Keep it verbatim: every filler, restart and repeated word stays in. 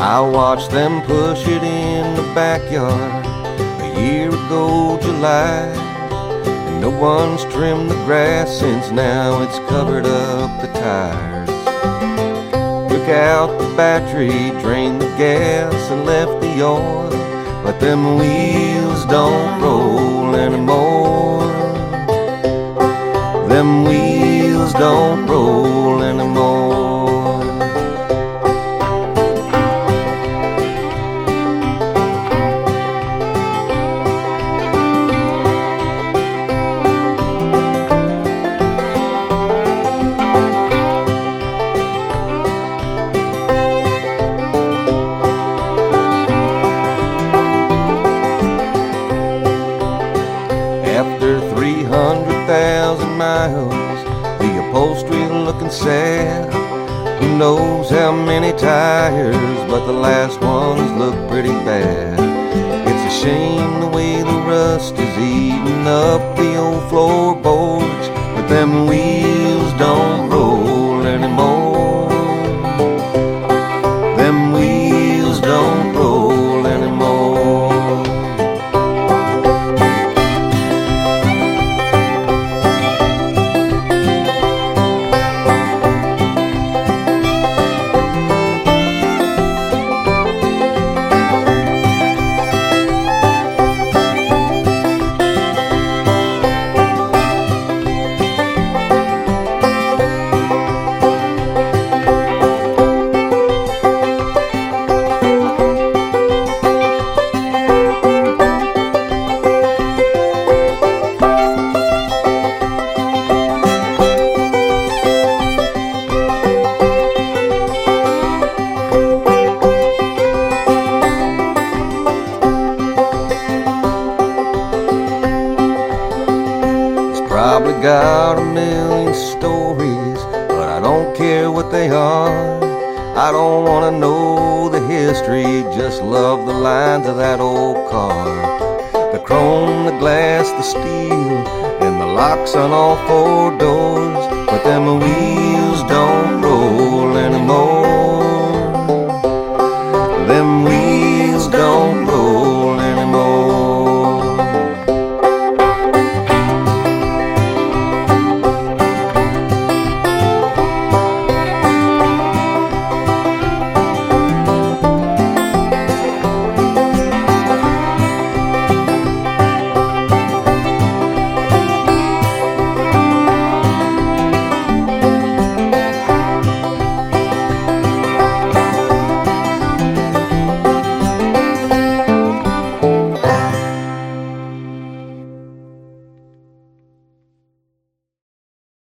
I watched them push it in the backyard a year ago July, and no one's trimmed the grass since now it's covered up the tires. Took out the battery, drained the gas and left the oil, but them wheels don't roll anymore. Them wheels don't roll anymore. After three hundred thousand miles, the upholstery looking sad. Who knows how many tires, but the last ones look pretty bad. It's a shame the way the rust is eating up the old floorboards, but them wheels don't roll anymore. Them wheels don't roll anymore. Probably got a million stories, but I don't care what they are. I don't want to know the history, just love the lines of that old car. The chrome, the glass, the steel, and the locks on all four doors.